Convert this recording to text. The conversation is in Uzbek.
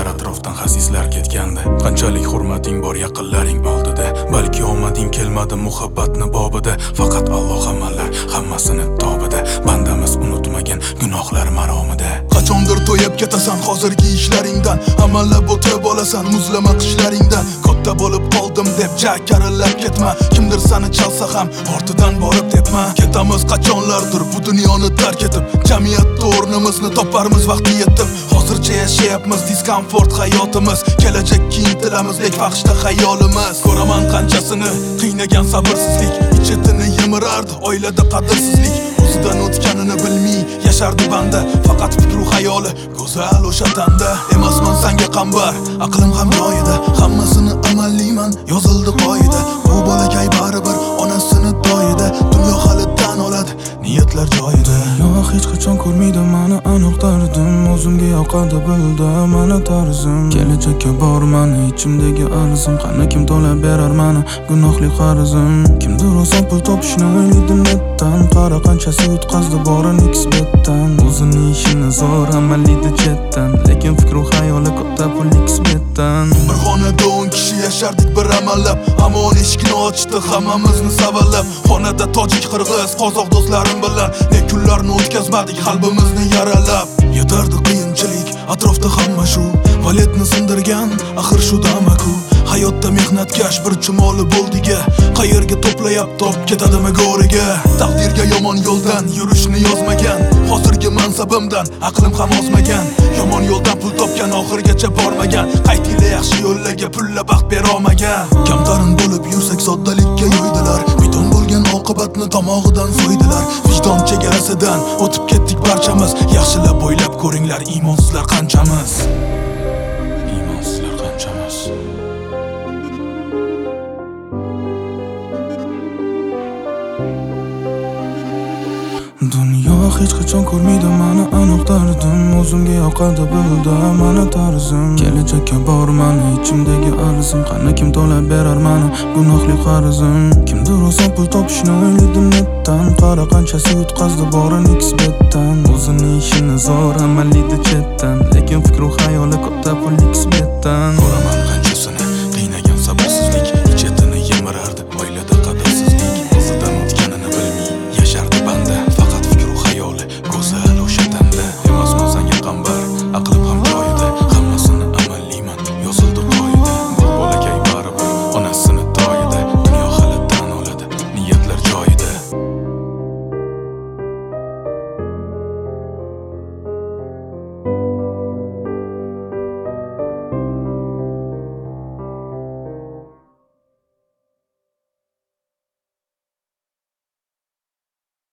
ketar atrofdan hasislar ketganda. Qanchalik hurmating bor yaqinlaring oldida, balki omading kelmadi muhabbatni bobida. Faqat Alloh amallar hammasini tobida, bandamiz unutmagan gunohlar maromida. Qachondir to'yib ketasan hozirgi ishlaringdan, amallab o'tib olasan muzlama qishlaringdan. Katta bo'lib qoldim deb jakarillab ketma, kimdir seni chalsa ham ortidan borib tepma. Ketamiz qachonlardir bu dunyoni tark etib, jamiyatda o'rnimizni toparmiz vaqti yetib. Hozircha yashayapmiz diskomfort hayotimiz, kelajakka intilamiz lek fahshda xayolimiz. Ko'raman qanchasini qiynagan sabrsizlik, ichetini yimirardi oilada qadrsizlik. O'zidan o'tganini bilmay yashardi banda, faqat fikru xayoli go'zal o'sha tanda. Emasman senga qambar, aqlim ham joyida, hammasini amallayman yozildi qoida. Bu bolakay baribir onasini toyida, dunyo hali tan oladi niyatlar joyida. Yo'q, hech qachon ko'rmaydi meni aniq dardim, o'zimga yoqadi bildi meni tarzim. Kelajakka bor meni ichimdagi arzim, qani kim to'lab berar meni gunohli qarzim. Kimdir oson pul topishni o'ylaydi netdan, qara qanchasi yutqazdi borini xbetdan. O'zining ishini zo'r amallaydi chetdan, lekin fikru xayoli katta pul xbetdan. Bir xonada 10 kishi yashardik bir amallab, hamon eshikni ochdi hammamizni savallab. Xonada tojik, qirg'iz, qozoq do'stlarim bilan ne kunlarni o'tkazmadik qalbimizni yaralab. Yetardi qiyinchilik, atrofda hamma shu, valetni sindirgan axir shu damaku. Hayotda mehnatkash bir chumoli bo'ldiga, qayerga to'playap top ketadimi go'riga. Taqdirga yomon yo'ldan yurishni yozmagan, hozirgi mansabimdan aqlim ham ozmagan. Yomon yo'ldan pul topgan oxirgacha bormagan, qaytila yaxshi yo'llarga pulla baxt bera olmagan. Kamtarin bo'lib yursak soddalikka yo'ydilar, beton bo'lgan oqibatni tomog'idan so'ydilar. Vijdon chegarasidan o'tib ketdik barchamiz, yaxshilab o'ylab ko'ringlar iymonsizlar qanchamiz. Iymonsizlar qanchamiz. Dunyo hech qachon ko'rmaydi meni aniq dardim, o'zimga yoqadi bildi meni tarzim. Kelajakka bor meni ichimdagi arzim, qani kim to'lab berar meni gunohli qarzim. Kimdir oson pul topishni o'ylaydi netdan, qara qanchasi yutqazdi borini xbetdan. O'zining ishini zo'r amallaydi chetdan, lekin